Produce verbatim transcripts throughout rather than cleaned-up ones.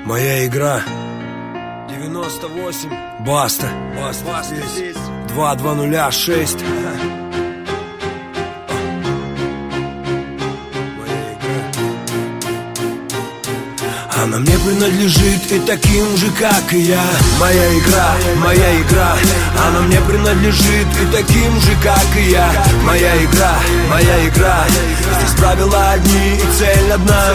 Моя игра. девяносто восемь. Баста. Баста, Баста здесь. два два нуля шесть. Она мне принадлежит и таким же, как и я. Моя игра, моя игра. Она мне принадлежит и таким же, как и я. Моя игра, моя игра. Здесь правила одни и цель одна.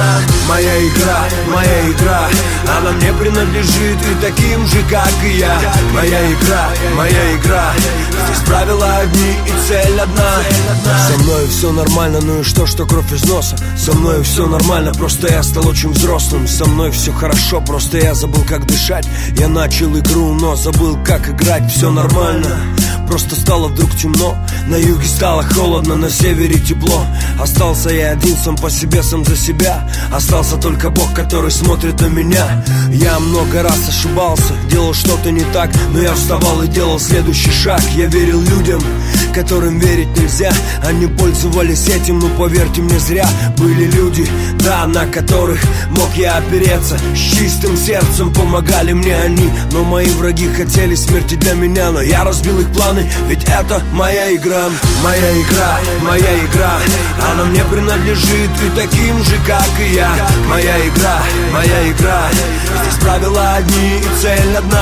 Моя игра, моя игра. Она мне принадлежит и таким же, как и я. Моя игра, моя игра. Здесь правила одни и цель одна. Со мной все нормально, ну и что, что кровь из носа. Со мной все нормально, просто я стал очень взрослым. Со мной все хорошо, просто я забыл, как дышать. Я начал игру, но забыл, как играть. Все нормально, просто стало вдруг темно. На юге стало холодно, на севере тепло. Остался я один, сам по себе, сам за себя. Остался только Бог, который смотрит на меня. Я много раз ошибался, делал что-то не так, но я вставал и делал следующий шаг. Я верил людям, которым верить нельзя. Они пользовались этим, но поверьте мне, зря. Были люди, да, на которых мог я опереться. С чистым сердцем помогали мне они. Но мои враги хотели смерти для меня. Но я разбил их планы, ведь это моя игра. Моя игра, моя игра. Она мне принадлежит и таким же, как и я. Моя игра, моя игра. Здесь правила одни и цель одна.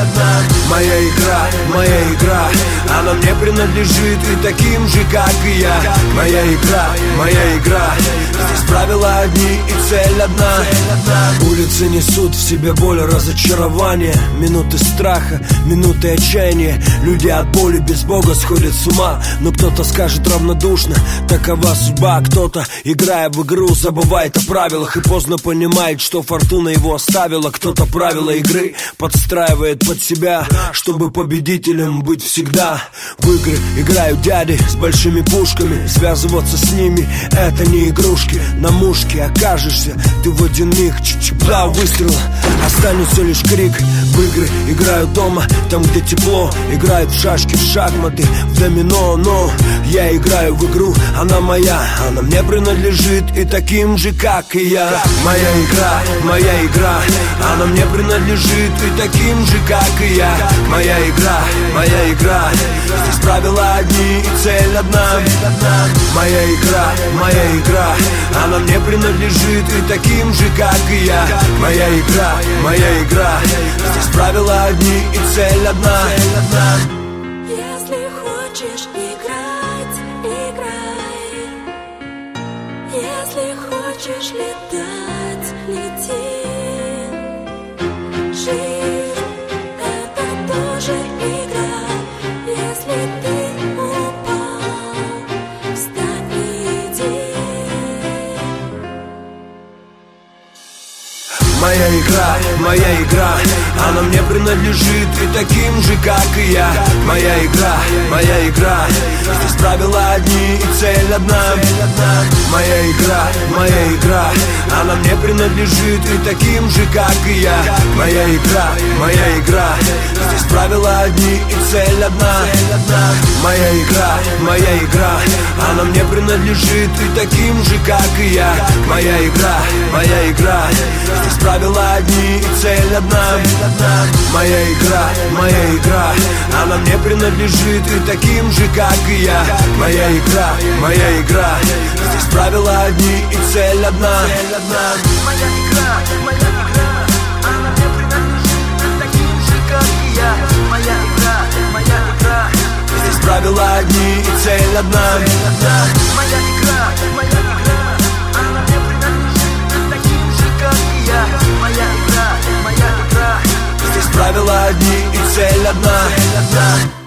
Моя игра, моя игра. Она мне принадлежит и таким же, как и я. Моя игра, моя игра. Здесь правила одни и цель одна. Улицы несут в себе боль, разочарование, минуты страха, минуты отчаяния. Люди от боли без Бога сходят с ума. Но кто-то скажет равнодушно, такова судьба. Кто-то, играя в игру, забывает о правилах и поздно понимает, что фортуна его оставила. Кто-то правила игры подстраивает под себя, чтобы победителем быть всегда. В игры играют дяди с большими пушками. Связываться с ними — это не игрушки. На мушке окажешься ты в один миг. Два выстрела, останется лишь крик. В игры играют дома, там где тепло. Играют в шашки, в шахматы, в домино. Но я играю в игру, она моя. Она мне принадлежит и таким же, как и я. Моя игра, моя игра. Она мне принадлежит и таким же, как и я. Моя игра, моя игра. Здесь правила одни и цель одна. Моя игра, моя игра. Она мне принадлежит и таким же, как и я. Моя игра, моя игра. Здесь правила одни и цель одна. Если хочешь играть, играй. Если хочешь летать, лети. Жизнь — это тоже игра. Если ты упал, встань и иди. Моя игра, моя игра. Она мне принадлежит и таким же, как и я. Моя игра, моя игра. Здесь правила одни и цель одна. Моя игра, моя игра. Она мне принадлежит и таким же, как и я. Моя игра, моя игра. Здесь правила одни и цель одна. Моя игра, моя игра. Она мне принадлежит и таким же, как и я. Моя игра, моя игра. Здесь правила одни и цель одна. Моя игра, моя игра. Она мне принадлежит и таким же, как и я. Моя игра, моя игра. Здесь правила одни и цель одна. Моя игра, моя игра. Она мне принадлежит и таким же, как и я. Моя игра, моя игра. Здесь правила одни и цель одна. Моя игра, моя игра. Она мне принадлежит и таким же, как и я. Моя игра, моя игра. Здесь правила одни и цель одна.